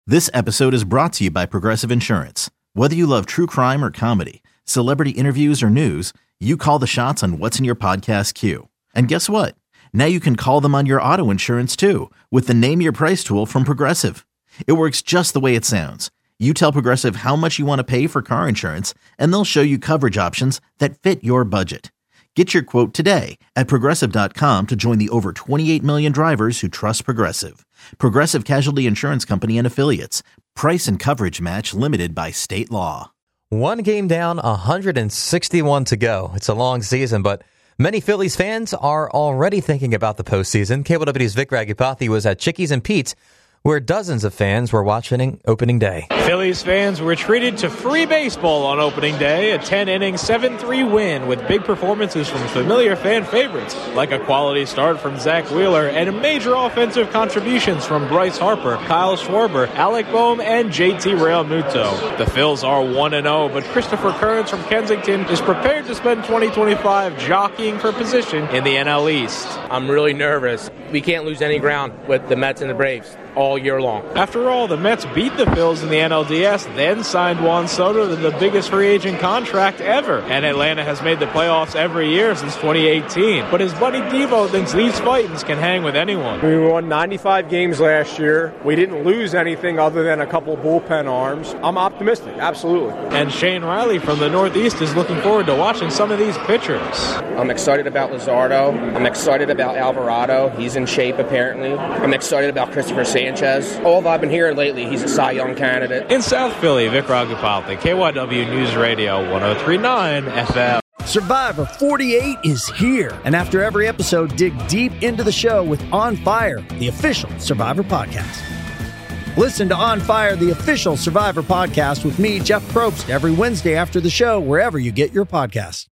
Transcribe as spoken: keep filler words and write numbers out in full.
This episode is brought to you by Progressive Insurance. Whether you love true crime or comedy, celebrity interviews or news, you call the shots on what's in your podcast queue. And guess what? Now you can call them on your auto insurance too with the Name Your Price tool from Progressive. It works just the way it sounds. You tell Progressive how much you want to pay for car insurance, and they'll show you coverage options that fit your budget. Get your quote today at Progressive dot com to join the over twenty-eight million drivers who trust Progressive. Progressive Casualty Insurance Company and Affiliates. Price and coverage match limited by state law. One game down, one hundred sixty-one to go. It's a long season, but many Phillies fans are already thinking about the postseason. K W D's Vic Ragupathy was at Chickies and Pete's, where dozens of fans were watching opening day. Phillies fans were treated to free baseball on opening day, a ten-inning, seven three win with big performances from familiar fan favorites, like a quality start from Zach Wheeler and major offensive contributions from Bryce Harper, Kyle Schwarber, Alec Boehm, and J T Realmuto. The Phils are one and oh, but Christopher Kearns from Kensington is prepared to spend twenty twenty-five jockeying for position in the N L East. I'm really nervous. We can't lose any ground with the Mets and the Braves all year long. After all, the Mets beat the Phils in the N L D S, then signed Juan Soto to the biggest free agent contract ever. And Atlanta has made the playoffs every year since twenty eighteen. But his buddy Devo thinks these Titans can hang with anyone. We won ninety-five games last year. We didn't lose anything other than a couple bullpen arms. I'm optimistic, absolutely. And Shane Riley from the Northeast is looking forward to watching some of these pitchers. I'm excited about Luzardo. I'm excited about Alvarado. He's in shape, apparently. I'm excited about Christopher Sanchez. All I've been hearing lately, he's a Cy Young candidate. In South Philly, Vic Ragupathy, K Y W News Radio, one oh three point nine F M. Survivor forty-eight is here, and after every episode, dig deep into the show with On Fire, the official Survivor podcast. Listen to On Fire, the official Survivor podcast with me, Jeff Probst, every Wednesday after the show, wherever you get your podcasts.